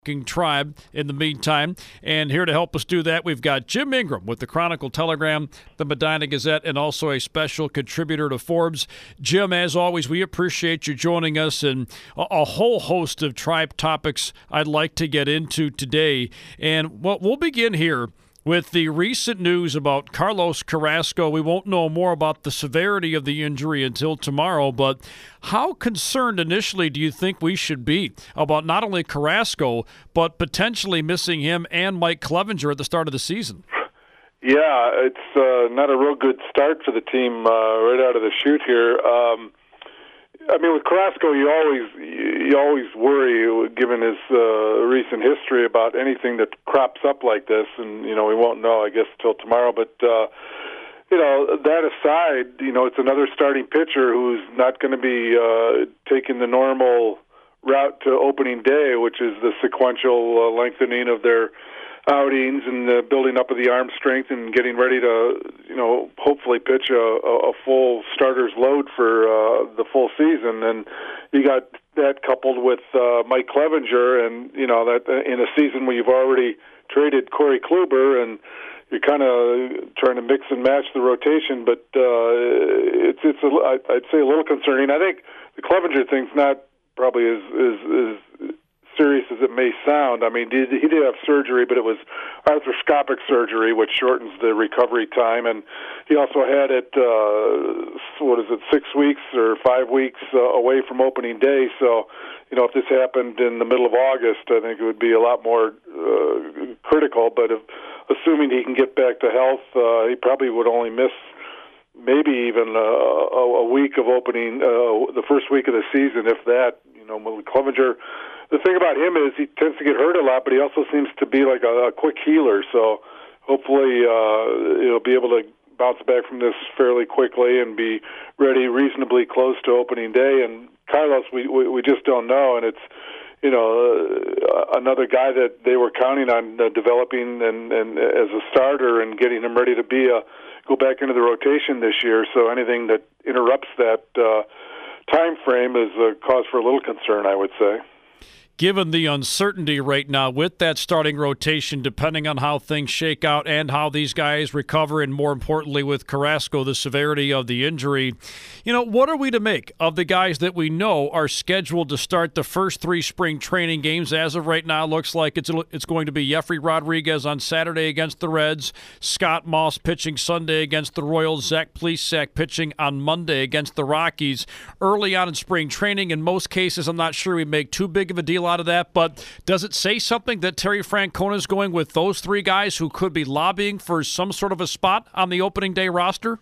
Tribe in the meantime. And here to help us do that, we've got Jim Ingram with the Chronicle Telegram, the Medina Gazette, and also a special contributor to Forbes. Jim, as always, we appreciate you joining us, and a whole host of Tribe topics I'd like to get into today. And we'll begin here with the recent news about Carlos Carrasco. We won't know more about the severity of the injury until tomorrow, but how concerned initially do you think we should be about not only Carrasco, but potentially missing him and Mike Clevinger at the start of the season? Yeah, it's not a real good start for the team right out of the chute here. I mean, with Carrasco, you always worry, given his recent history, about anything that crops up like this, and we won't know, I guess, till tomorrow. But that aside, it's another starting pitcher who's not going to be taking the normal route to opening day, which is the sequential lengthening of their outings and the building up of the arm strength and getting ready to, hopefully pitch a full starter's load for the full season. And you got that coupled with Mike Clevinger, and that in a season where you've already traded Corey Kluber, and you're kind of trying to mix and match the rotation. But I'd say a little concerning. I think the Clevinger thing's not probably as serious as it may sound. I mean, he did have surgery, but it was arthroscopic surgery, which shortens the recovery time. And he also had it, 6 weeks or 5 weeks away from opening day. So, if this happened in the middle of August, I think it would be a lot more critical. But assuming he can get back to health, he probably would only miss maybe even a week of opening, the first week of the season, if that. Clevinger, the thing about him is he tends to get hurt a lot, but he also seems to be like a quick healer. So hopefully he'll be able to bounce back from this fairly quickly and be ready reasonably close to opening day. And Carlos, we just don't know, and it's another guy that they were counting on developing and as a starter and getting him ready to go back into the rotation this year. So anything that interrupts that time frame is a cause for a little concern, I would say. Given the uncertainty right now with that starting rotation, depending on how things shake out and how these guys recover, and more importantly with Carrasco, the severity of the injury, what are we to make of the guys that we know are scheduled to start the first 3 spring training games? As of right now, looks like it's going to be Jeffrey Rodriguez on Saturday against the Reds, Scott Moss pitching Sunday against the Royals, Zach Plesac pitching on Monday against the Rockies. Early on in spring training, in most cases, I'm not sure we make too big of a deal out of that, but does it say something that Terry Francona is going with those 3 guys who could be lobbying for some sort of a spot on the opening day roster?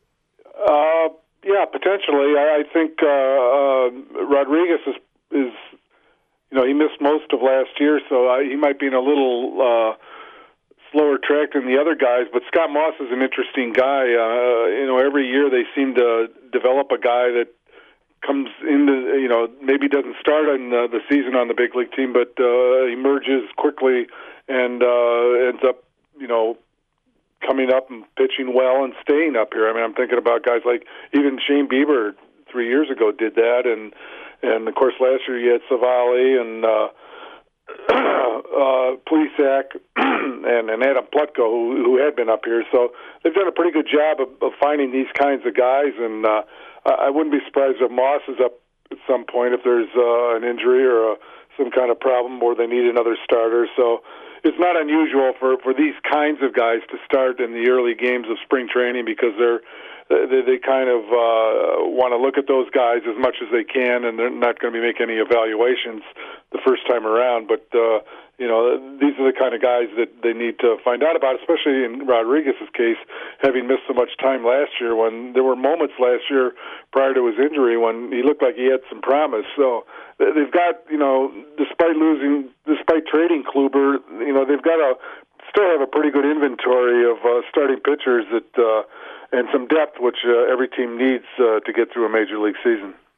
Yeah, potentially. I think Rodriguez is he missed most of last year, so he might be in a little slower track than the other guys. But Scott Moss is an interesting guy. Every year they seem to develop a guy that comes into, maybe doesn't start in the season on the big league team, but emerges quickly and ends up, coming up and pitching well and staying up here. I mean, I'm thinking about guys like even Shane Bieber 3 years ago did that, and of course last year you had Savali and Plesac and Adam Plutko who had been up here. So they've done a pretty good job of finding these kinds of guys, and I wouldn't be surprised if Moss is up at some point if there's an injury or some kind of problem where they need another starter. So it's not unusual for these kinds of guys to start in the early games of spring training because they kind of want to look at those guys as much as they can, and they're not going to be making any evaluations the first time around. But these are the kind of guys that they need to find out about, especially in Rodriguez's case, having missed so much time last year when there were moments last year prior to his injury when he looked like he had some promise. So they've got, despite trading Kluber, they've got to still have a pretty good inventory of starting pitchers and some depth, which every team needs to get through a major league season.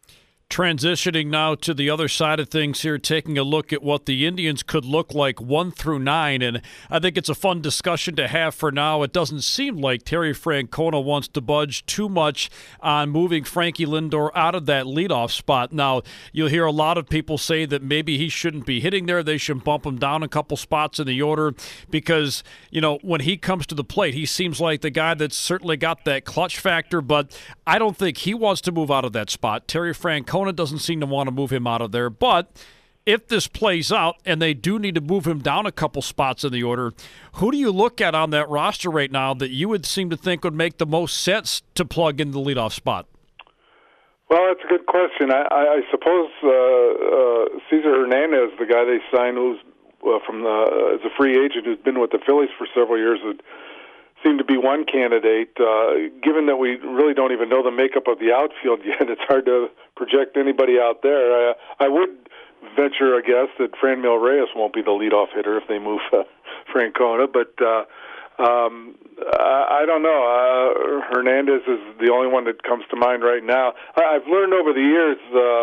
Transitioning now to the other side of things here, taking a look at what the Indians could look like 1 through 9, and I think it's a fun discussion to have for now. It doesn't seem like Terry Francona wants to budge too much on moving Frankie Lindor out of that leadoff spot. Now, you'll hear a lot of people say that maybe he shouldn't be hitting there. They should bump him down a couple spots in the order because, when he comes to the plate, he seems like the guy that's certainly got that clutch factor, but I don't think he wants to move out of that spot. Terry Francona doesn't seem to want to move him out of there. But if this plays out and they do need to move him down a couple spots in the order, who do you look at on that roster right now that you would seem to think would make the most sense to plug in the leadoff spot? Well, that's a good question. I suppose Cesar Hernandez, the guy they signed, who's as a free agent, who's been with the Phillies for several years, would seem to be one candidate. Given that we really don't even know the makeup of the outfield yet, it's hard to project anybody out there. I would venture a guess that Franmil Reyes won't be the leadoff hitter if they move Francona, but I don't know. Hernandez is the only one that comes to mind right now. I've learned over the years,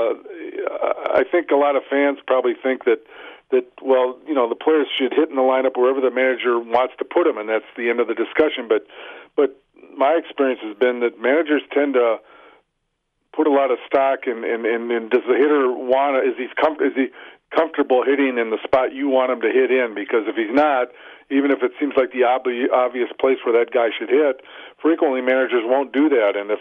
I think a lot of fans probably think that the players should hit in the lineup wherever the manager wants to put them, and that's the end of the discussion. But my experience has been that managers tend to put a lot of stock in does the hitter is he comfortable hitting in the spot you want him to hit in? Because if he's not, even if it seems like the obvious place where that guy should hit, frequently managers won't do that. And if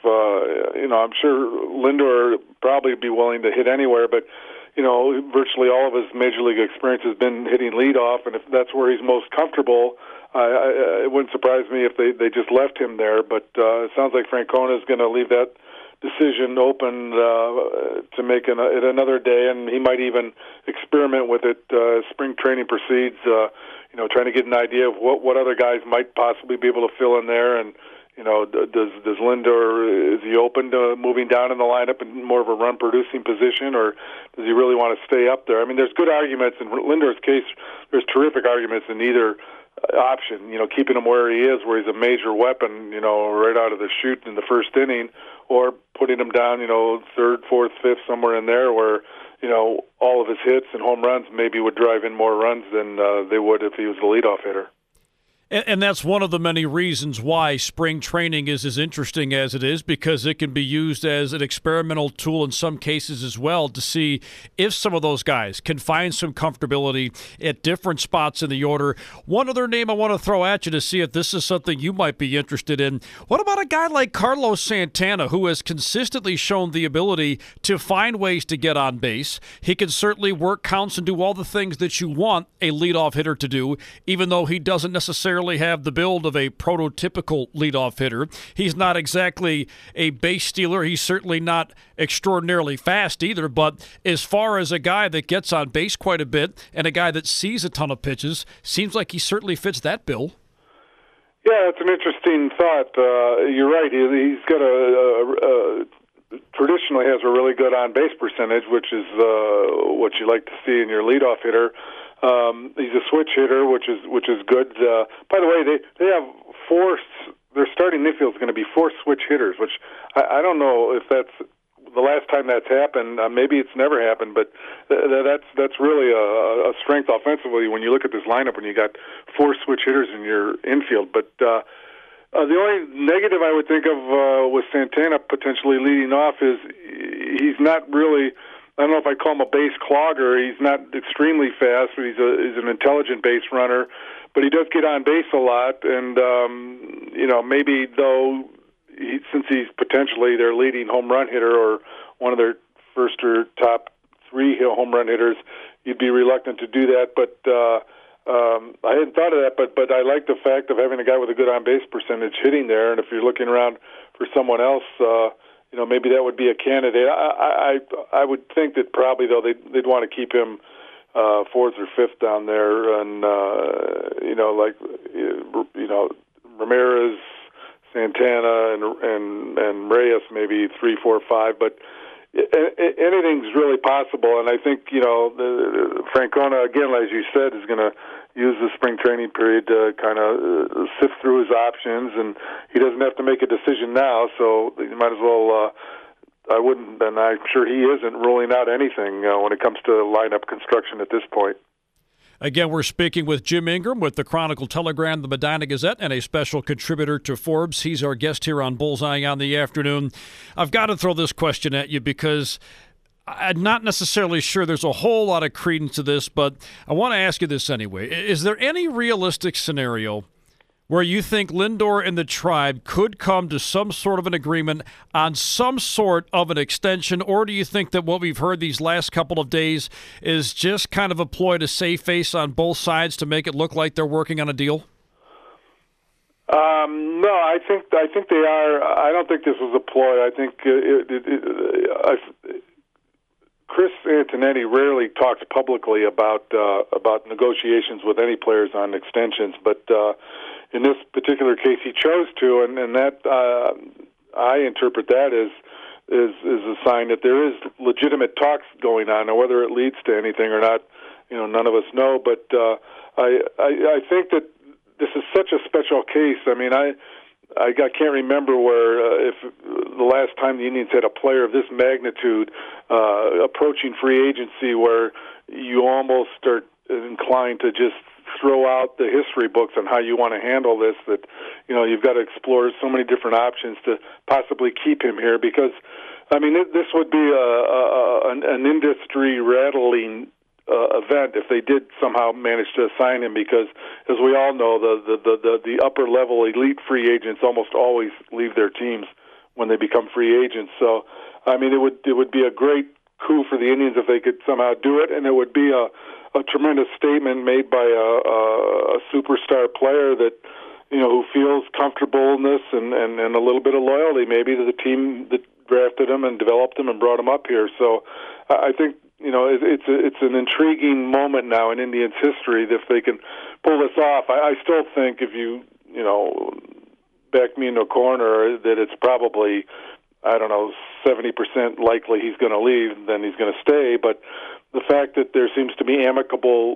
I'm sure Lindor probably be willing to hit anywhere, but virtually all of his major league experience has been hitting leadoff, and if that's where he's most comfortable, it wouldn't surprise me if they just left him there. But it sounds like Francona is going to leave that decision open to make it another day, and he might even experiment with it as spring training proceeds, trying to get an idea of what other guys might possibly be able to fill in there. And does Lindor, is he open to moving down in the lineup in more of a run-producing position, or does he really want to stay up there? I mean, there's good arguments. In Lindor's case, there's terrific arguments in either option, keeping him where he is, where he's a major weapon, right out of the chute in the first inning, or putting him down, third, fourth, fifth, somewhere in there where, all of his hits and home runs maybe would drive in more runs than they would if he was the leadoff hitter. And that's one of the many reasons why spring training is as interesting as it is, because it can be used as an experimental tool in some cases as well to see if some of those guys can find some comfortability at different spots in the order. One other name I want to throw at you to see if this is something you might be interested in. What about a guy like Carlos Santana, who has consistently shown the ability to find ways to get on base? He can certainly work counts and do all the things that you want a leadoff hitter to do, even though he doesn't necessarily have the build of a prototypical leadoff hitter. He's not exactly a base stealer. He's certainly not extraordinarily fast either, but as far as a guy that gets on base quite a bit and a guy that sees a ton of pitches, seems like he certainly fits that bill. Yeah, it's an interesting thought. You're right. He's got traditionally has a really good on-base percentage, which is what you like to see in your leadoff hitter. He's a switch hitter, which is good. By the way, they have their starting infield is going to be 4 switch hitters, which I don't know if that's the last time that's happened. Maybe it's never happened, but that's really a strength offensively when you look at this lineup when you got 4 switch hitters in your infield. But the only negative I would think of with Santana potentially leading off is he's not really, I don't know if I'd call him a base clogger. He's not extremely fast, but he's an intelligent base runner. But he does get on base a lot, and maybe though, since he's potentially their leading home run hitter or one of their first or top 3 home run hitters, you'd be reluctant to do that. But I hadn't thought of that. But I like the fact of having a guy with a good on base percentage hitting there. And if you're looking around for someone else, maybe that would be a candidate. I would think that probably though they'd want to keep him 4th or 5th down there, and Ramirez, Santana, and Reyes maybe 3, 4, 5. But anything's really possible, and I think Francona, again, as you said, is going to use the spring training period to kind of sift through his options, and he doesn't have to make a decision now, so you might as well and I'm sure he isn't ruling out anything when it comes to lineup construction at this point. Again, we're speaking with Jim Ingram with the Chronicle Telegram, the Medina Gazette, and a special contributor to Forbes. He's our guest here on Bullseye on the Afternoon. I've got to throw this question at you because I'm not necessarily sure there's a whole lot of credence to this, but I want to ask you this anyway. Is there any realistic scenario where you think Lindor and the Tribe could come to some sort of an agreement on some sort of an extension, or do you think that what we've heard these last couple of days is just kind of a ploy to save face on both sides to make it look like they're working on a deal? No, I think they are. I don't think this was a ploy. I think Chris Antonetti rarely talks publicly about negotiations with any players on extensions, but in this particular case, he chose to, and that I interpret that as a sign that there is legitimate talks going on. Now, whether it leads to anything or not, none of us know. But I think that this is such a special case. I mean, I can't remember where if the last time the Indians had a player of this magnitude approaching free agency, where you almost are inclined to just throw out the history books on how you want to handle this, that you've got to explore so many different options to possibly keep him here, because I mean this would be an industry rattling event if they did somehow manage to sign him, because as we all know, the upper level elite free agents almost always leave their teams when they become free agents. So I mean it would be a great coup for the Indians if they could somehow do it, and it would be a tremendous statement made by a superstar player that who feels comfortable in this and a little bit of loyalty maybe to the team that drafted him and developed him and brought him up here. So I think it's an intriguing moment now in Indians history if they can pull this off. I still think if you back me into a corner that it's probably 70% likely he's going to leave, then he's going to stay. But the fact that there seems to be amicable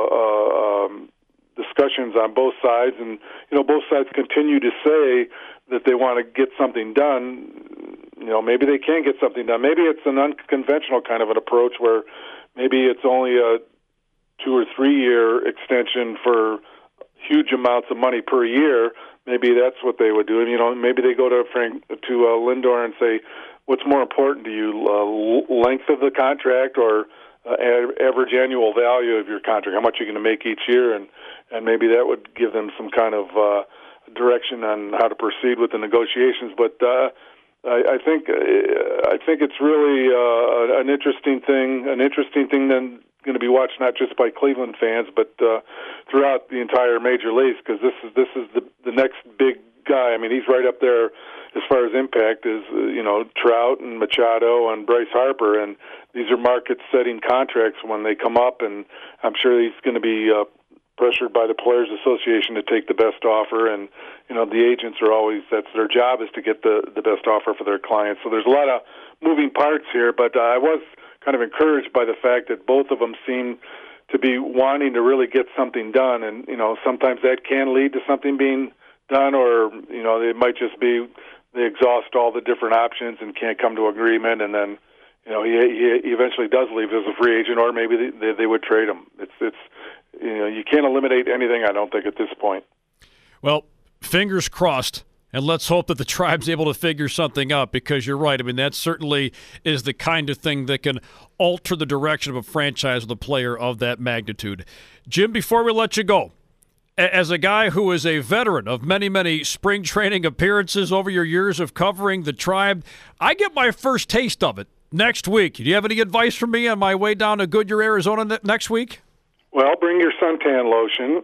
discussions on both sides, and both sides continue to say that they want to get something done. Maybe they can get something done. Maybe it's an unconventional kind of an approach where maybe it's only a 2 or 3 year extension for huge amounts of money per year. Maybe that's what they would do. And, maybe they go to Lindor and say, what's more important to you, length of the contract or average annual value of your contract? How much you're going to make each year? And maybe that would give them some kind of direction on how to proceed with the negotiations. But I think it's really an interesting thing then going to be watched not just by Cleveland fans but throughout the entire major leagues, because this is the next big guy. I mean, he's right up there as far as impact is Trout and Machado and Bryce Harper, and these are market-setting contracts when they come up, and I'm sure he's going to be pressured by the Players Association to take the best offer, and the agents are always, that's their job, is to get the best offer for their clients. So there's a lot of moving parts here, but I was kind of encouraged by the fact that both of them seem to be wanting to really get something done, and sometimes that can lead to something being done, or it might just be they exhaust all the different options and can't come to agreement, and then he eventually does leave as a free agent, or maybe they would trade him. It's you can't eliminate anything, I don't think, at this point. Well, fingers crossed. And let's hope that the Tribe's able to figure something out, because you're right. I mean, that certainly is the kind of thing that can alter the direction of a franchise with a player of that magnitude. Jim, before we let you go, as a guy who is a veteran of many, many spring training appearances over your years of covering the Tribe, I get my first taste of it next week. Do you have any advice for me on my way down to Goodyear, Arizona next week? Well, bring your suntan lotion,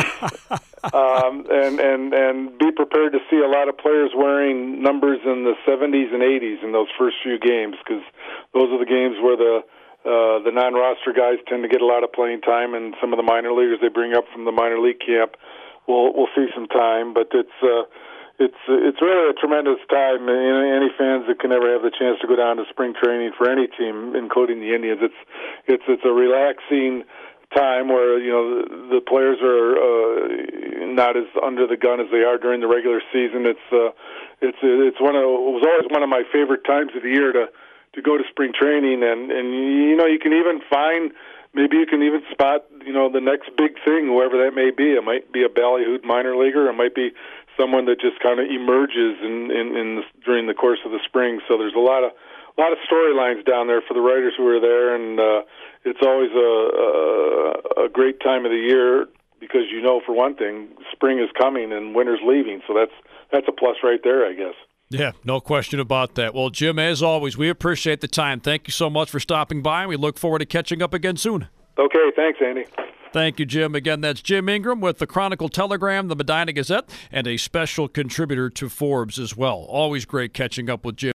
and be prepared to see a lot of players wearing numbers in the 70s and 80s in those first few games, because those are the games where the non-roster guys tend to get a lot of playing time, and some of the minor leaguers they bring up from the minor league camp will see some time. But it's really a tremendous time. Any fans that can ever have the chance to go down to spring training for any team, including the Indians, it's a relaxing time where the players are not as under the gun as they are during the regular season. it was always one of my favorite times of the year to go to spring training, and you can even find. Maybe you can even spot, the next big thing, whoever that may be. It might be a ballyhooed minor leaguer. It might be someone that just kind of emerges during the course of the spring. So there's a lot of storylines down there for the writers who are there, and it's always a great time of the year because for one thing, spring is coming and winter's leaving. So that's a plus right there, I guess. Yeah, no question about that. Well, Jim, as always, we appreciate the time. Thank you so much for stopping by, and we look forward to catching up again soon. Okay, thanks, Andy. Thank you, Jim. Again, that's Jim Ingram with the Chronicle-Telegram, the Medina Gazette, and a special contributor to Forbes as well. Always great catching up with Jim.